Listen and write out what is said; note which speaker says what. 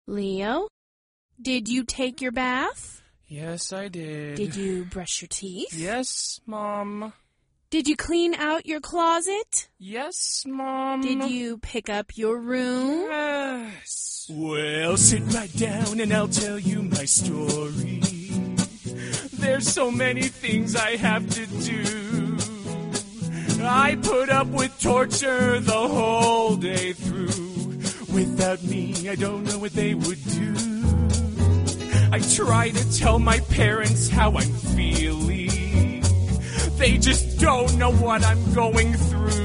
Speaker 1: Leo, did you take your bath?
Speaker 2: Yes, I did.
Speaker 1: Did you brush your teeth?
Speaker 2: Yes, Mom.
Speaker 1: Did you clean out your closet?
Speaker 2: Yes, Mom.
Speaker 1: Did you pick up your room?
Speaker 2: Yes. Well, sit right down and I'll tell you my story. There's so many things I have to do. I put up with torture the whole day through. Without me, I don't know what they would do. I try to tell my parents how I'm feeling. They just don't know what I'm going through.